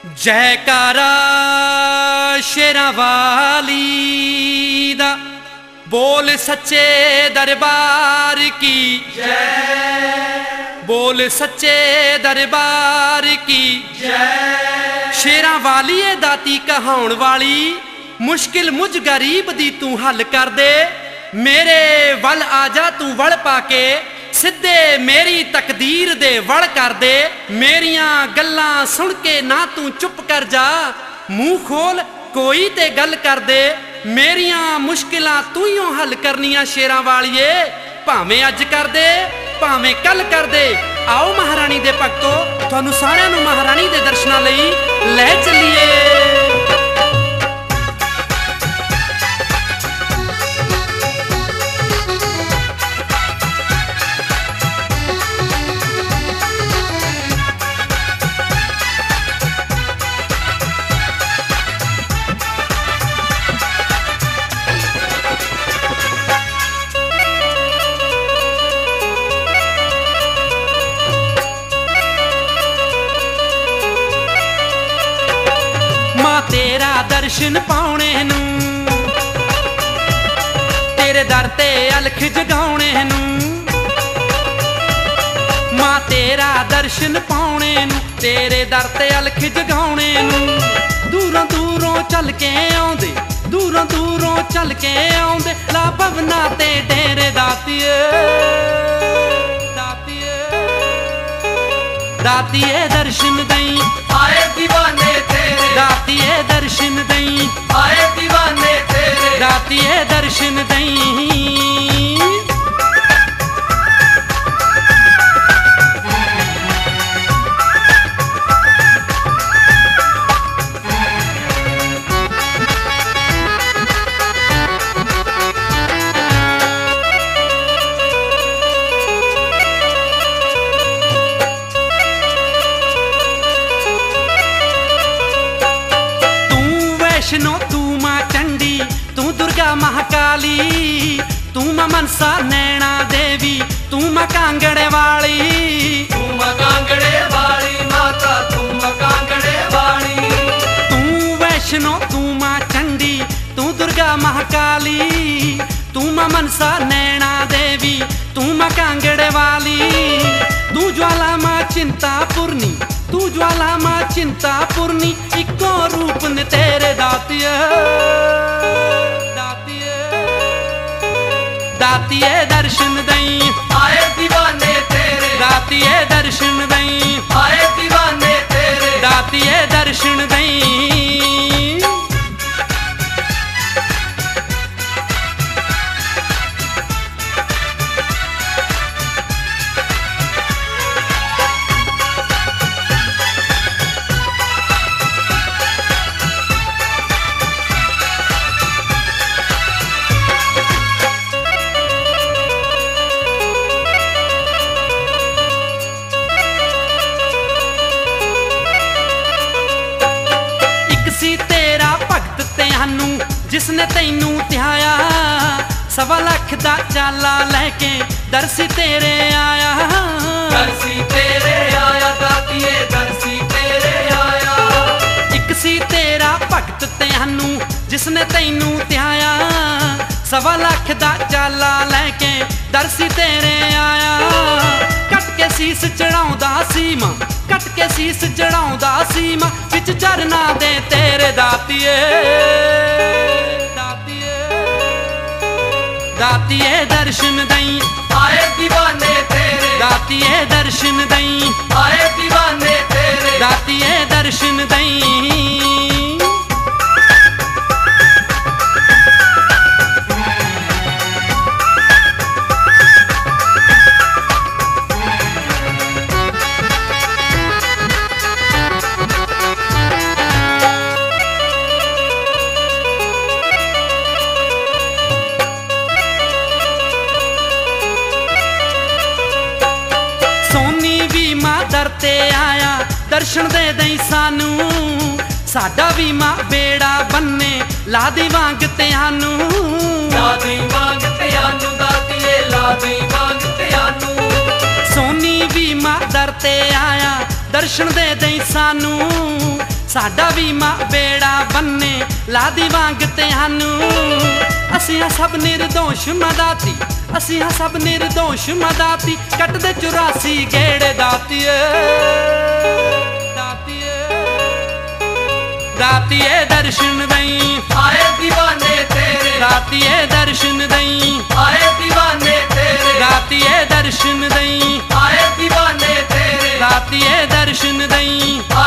जयकारा शेरां वाली दा, बोल सच्चे दरबार की जय, बोल सच्चे दरबार की जय। शेरां वाली ए दाती कहाउण वाली, मुश्किल मुझ गरीब दी तू हल कर दे। मेरे वल आजा तू वल पाके, सिद्धे मेरी तकदीर दे वड़ कर दे। मेरियां गल्लां सुन के ना तू चुप कर जा, मुंह खोल कोई ते गल कर दे। मेरियां मुश्किलां तू ही हल करनियां शेरां वालिए, भावें अज कर दे भावें कल कर दे। आओ महारानी दे भगतो, तुहानू सारिआं नू महारानी दे दर्शनां लई लै चलीए। तेरा दर्शन पाउणे नू, तेरे दर ते अलख जगाउणे नू, मां तेरा दर्शन पाउणे नू, तेरे दर ते अलख जगाउणे नू। दूरों दूरों चल के आउंदे, दूरों दूरों चल के आउंदे, ला भवना ते डेरे दातिए दातिए दातिए दर्शन दई, आए दीवाने तेरे दातिए दर्शन दई, आए दीवाने तेरे दातिए दर्शन दई। वैष्णो तू मां चंडी, तू दुर्गा महाकाली, तू मां मनसा नैना देवी, तू मां कांगड़े वाली, तू मां कांगड़े वाली माता, तू मां कांगड़े वाली। तू वैष्णो तू मां चंडी, तू दुर्गा महाकाली, तू मां मनसा नैना देवी, तू मां कांगड़े वाली। तू ज्वाला मां चिंतापुरनी, तू ज्वाला मां चिंतापुरनी, इको रूप ने तेरे दातिए दातिए दातिए दर्शन दई, आए दीवाने तेरे दातिए दर्शन दई, आए दीवाने तेरे दातिए दर्शन दई। तेरा भगत तेनू जिसने तैनू ध्याया, 1.25 लाख दा चाला लैके दरसी तेरे आया, दरसी तेरे आया दातिए दरसी तेरे आया। एक सी तेरा भगत तेनू जिसने तैनू ध्याया, 1.25 लाख दा चाला लैके दरसी तेरे आया। कट के सीस चढ़ाउंदा सीमा, कट के सीस चढ़ाउंदा सीमा, विच झरना दे तेरे दातिए दातिए दातिए दर्शन दई, आए दीवाने तेरे दातिए दर्शन दई, आए दीवाने तेरे दातिए दर्शन दई। सोनी भी मां दर ते आया, दर्शन दे दई सानू, साडा भी मां बेड़ा बन्ने, ला दी वांग त्यानू, ला दी वांग त्यानू दातिए, ला दी वांग त्यानू। सोनी भी मां दर ते आया, दर्शन दे दई सानू, ਸਾਡਾ ਵੀ ਮਾਂ ਬੇੜਾ ਬੰਨੇ ਲਾਦੀ ਵਾਂਗ ਤੇ ਸਾਨੂੰ ਅਸੀਂ ਹਾਂ ਸਭ ਨਿਰਦੋਸ਼ ਮਦਾਤੀ ਅਸੀਂ ਹਾਂ ਸਭ ਨਿਰਦੋਸ਼ ਮਦਾਤੀ ਕੱਟਦੇ 84 ਗੇੜੇ ਦਾਤੀਏ ਦਾਤੀਏ ਦਰਸ਼ਨ ਦਈ ਆਏ دیਵਾਨੇ ਤੇਰੇ ਦਾਤੀਏ ਦਰਸ਼ਨ ਦਈ ਆਏ دیਵਾਨੇ ਤੇਰੇ ਦਾਤੀਏ ਦਰਸ਼ਨ ਦਈ ਆਏ دیਵਾਨੇ ਤੇਰੇ ਦਾਤੀਏ ਦਰਸ਼ਨ ਦਈ